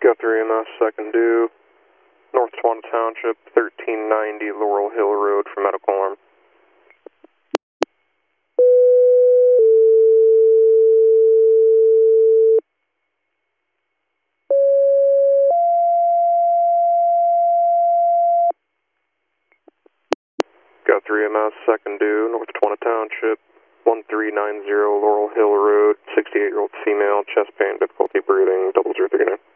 Guthrie MS, second due, North Swan Township, 1390 Laurel Hill Road for medical alarm. Guthrie MS, second due, North Swan Township, 1390 Laurel Hill Road, 68-year-old female, chest pain, difficulty breathing, 0039.